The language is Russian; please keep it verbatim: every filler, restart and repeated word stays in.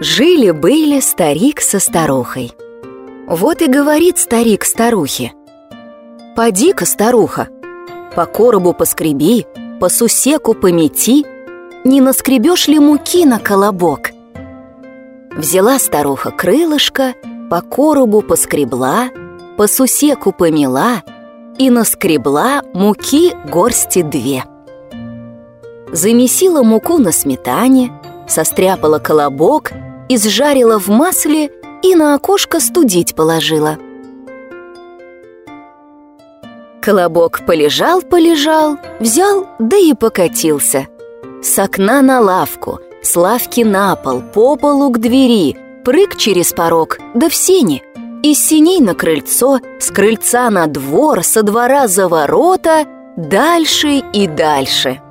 Жили-были старик со старухой. Вот и говорит старик старухе: «Поди-ка, старуха, по коробу поскреби, по сусеку помети, не наскребешь ли муки на колобок?» Взяла старуха крылышко, по коробу поскребла, по сусеку помела и наскребла муки горсти две. Замесила муку на сметане, состряпала колобок, изжарила в масле и на окошко студить положила. Колобок полежал-полежал, взял, да и покатился. С окна на лавку, с лавки на пол, по полу к двери, прыг через порог, да в сени, из сеней на крыльцо, с крыльца на двор, со двора за ворота, дальше и дальше.